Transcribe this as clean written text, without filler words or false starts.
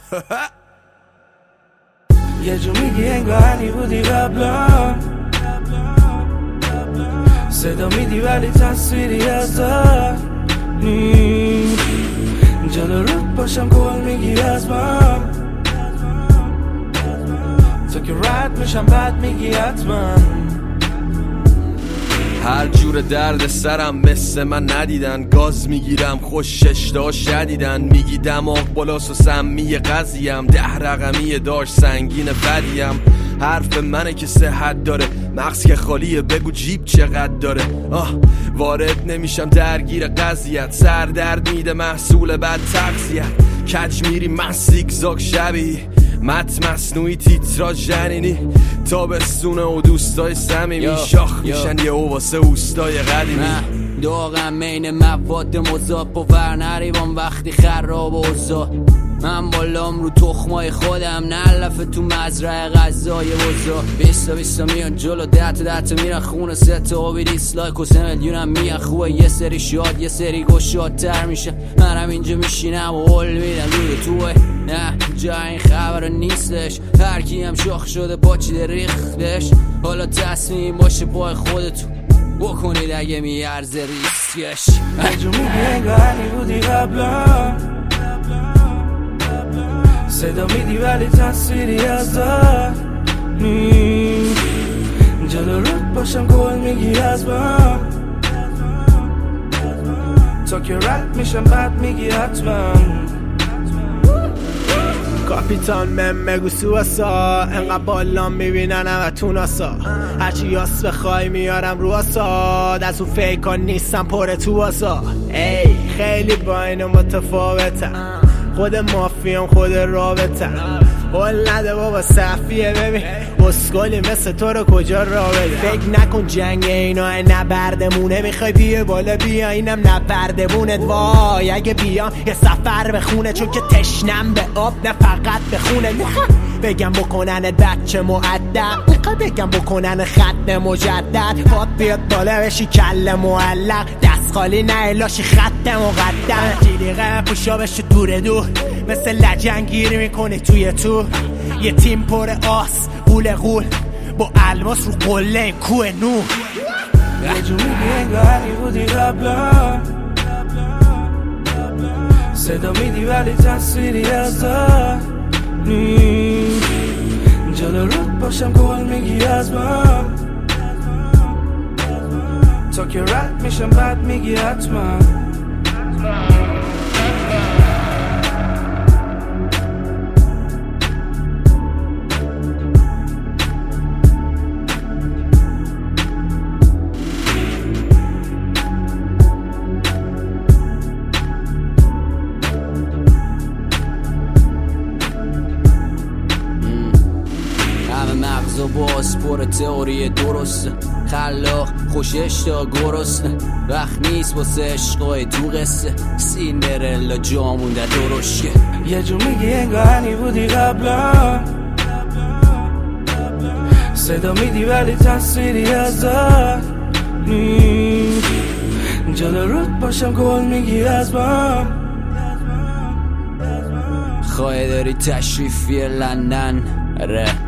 یه جو میگی انگاهنی بودی قبلا، صدا میدی ولی تصویری ازت جلو رود باشم کل میگی از من، تو که رد میشم بعد میگی حتما. هر جور درد سرم مثل من ندیدن، گاز میگیرم خوش اشتها شدیدن، میگی دماغ بالاس و سمی قضیم، 10 رقمی داشت سنگین بدیم. حرف منه که صحت داره، مغز که خالیه بگو جیب چقدر داره. وارد نمیشم درگیر قضیت، سر درد میده محصول بد تغذیت. کج میری من زیگزاگ شبی، مت مصنوعی تیتراژ جنینی، تابستونه و دوستای صمیمی شاخ میشن یه واسه اوستای قدیمی. داغم بین مواد مذاب و ورنریبان وقتی خراب و اوضاع، من بالام رو تخمای خودم نلفه تو مزرعه غذای وزا. 20 میان جلو 10 میرن خونه 3 آبی دیسلایک و 3 میلیونم میان خوبه. یه سری شاد یه سری گشادتر میشه، منم اینجا میشینم و حل میدم روی توه. نه جا این خبر نیستش، هرکی هم شاخ شده پاچیده ریختش. حالا تصمیم باشه پای خودتون بکنید اگه میارزه ریسکش. جو میگی انگاهنی بودی قبلا، صدا میدی ولی تصویری ازت جلو رود باشم کل میگی از من، تا که رد میشم بعد میگی حتما. کاپیتان مگو سواسا، انقدر بالام میبینن همه تو ناسا، هرچی یاس بخوای میارم رو آساد، از اون فیکان نیستم پر تو آسا. ای خیلی با اینو متفاوتم، خود مافیام خود رابطم، حال نده بابا صفیه ببین اسکالی مثل تو رو کجا را بده. فکر نکن جنگ اینا نبردمونه، میخوای بیه بالا بیا اینم نبردمونت. وای اگه بیام یه سفر بخونه، چون که تشنم به آب نه فقط بخونه. بگم بکنن بچه معدب، میخوای بگم بکنن خط مجدد. پاد بیاد بالا بشی کل معلق، دست خالی نه الاشی خط مقدم. جیلیقه پوشا بشه دور دور، مثل لجنگیر میکنی توی تو. یه تیم پر آس غول غول با الماس رو قله این کوه نو. یه جو میگی انگاهنی بودی قبلا، صدا میدی ولی تصویری ازت جلو رود باشم کل میگی از من، تا که رد میشم بعد میگی حتما. مغز و باز پر تئوری درسته، خلاق خوش اشتها گرسنه، وقت نیست واسه عشقای تو قصه، سیندرلا جا مونده درشکه. یه جو میگی انگاهنی بودی قبلا، صدا میدی ولی تصویری ازت جلو رود باشم کل میگی از من. خواهی داری تشریفی لندن ره